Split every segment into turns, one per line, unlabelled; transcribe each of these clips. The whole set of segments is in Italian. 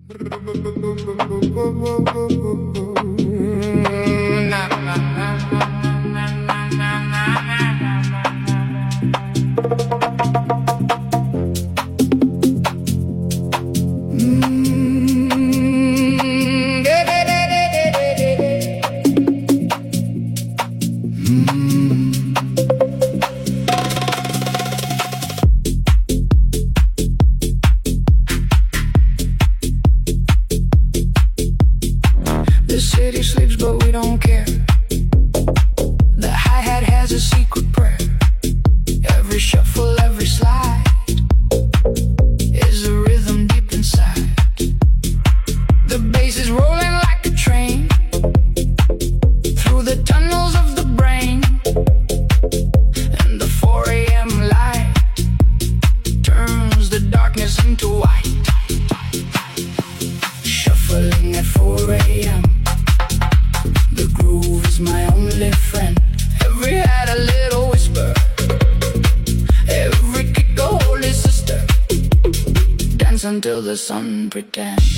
Until the sun pretends.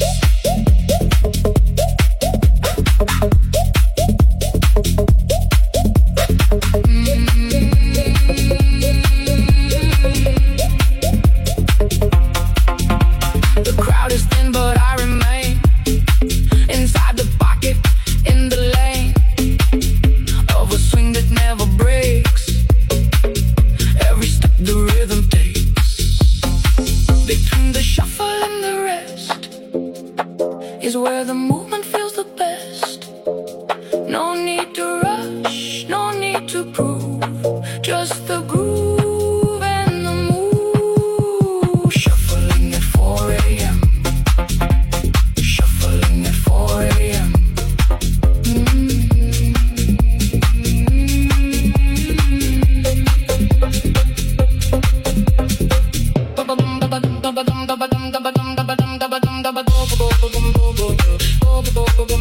The crowd is thin, but I remain inside the pocket, in the lane of a swing that never breaks. Every step the rhythm takes. Between the shuffle and the rest is where the movement feels the best. No need to rush, no need to prove, just the groove and the move. Shuffling at 4 a.m. Shuffling at 4 a.m. Ba-ba-dum, ba-ba-dum, ba-ba-dum, ba-ba-dum, ba-ba-dum, ba-ba-dum, ba-ba-dum, ba-ba-dum, ba-ba-dum, ba-ba-dum, ba-ba-dum, ba-ba-dum, ba-ba-dum, ba-ba-dum, ba-ba-dum, ba-ba-dum,